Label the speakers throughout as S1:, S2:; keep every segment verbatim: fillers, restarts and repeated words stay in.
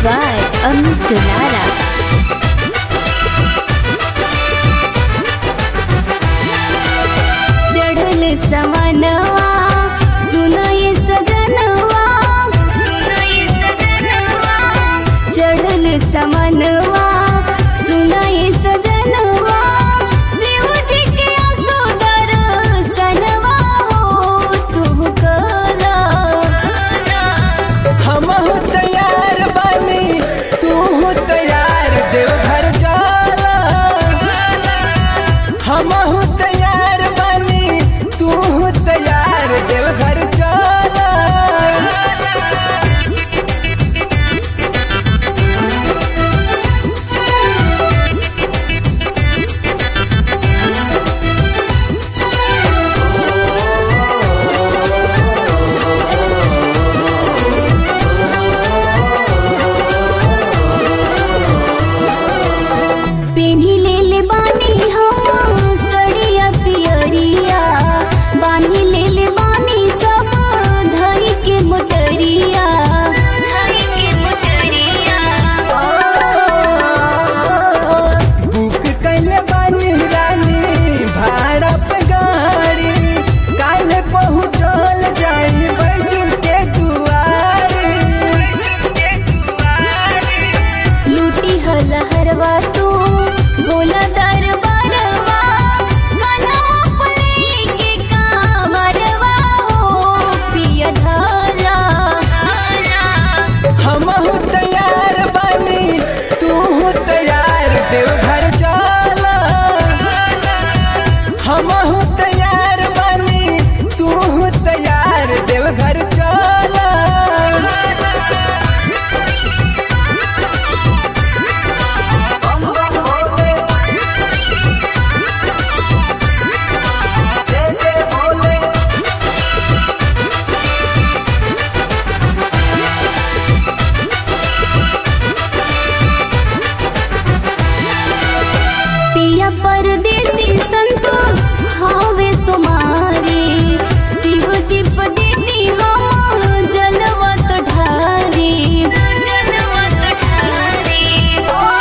S1: by Amit Lara. चढ़ल समनवा सुनाए सजनवा, चढ़ल समनवा सुनाए सजनवा, शिव जी के असोदर सनवा हो तू कला।
S2: हम तैयार बानी तू तैयार देवघर जाला। हम तैयार बानी तू तैयार देवघर जाला।
S1: पेन्ही लेले बानी हम सड़िया पियरिया, बानी लेले बानी सब धई के मोटरिया, धई के मोटरिया।
S2: बुक कैले बानी रानी भाड़ा पे गाड़ी, काल पहुँचल जाई बैजू के दुआरी।
S1: लूटी हलहरवा तू बोला दरबारवा, कन्हवा पले के कामरवा हो पिया धारा।
S2: हम तैयार बानी तू तैयार देवघर जाला। हम तैयार बानी तू तैयार देवघर जाला।
S1: पिया परदेसी संतोष हावे सुमारी, शिव जी पदेती हम जलवा तो ढारी, जलवा तो ढारी।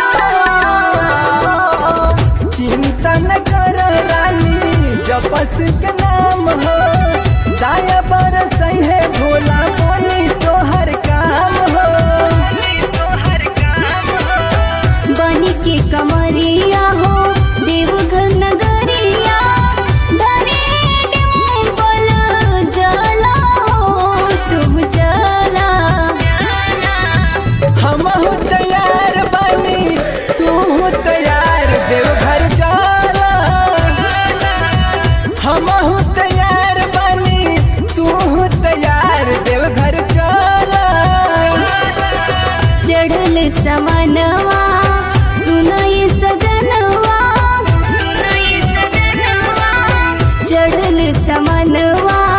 S2: चिंता न कर रानी जपस के नाम हो, दाया पर सही है भोला बोली तोहर काम हो।
S1: बनी के कमरिया हो देवघर नगरिया, धरे डिम्पल जला हो तुम जला।
S2: हम तैयार बानी तू तैयार देवघर जाला। हम तैयार बानी तू तैयार देवघर जाला।
S1: चढ़ल समनवा सुनाए सजनवा, चढ़ल समनवा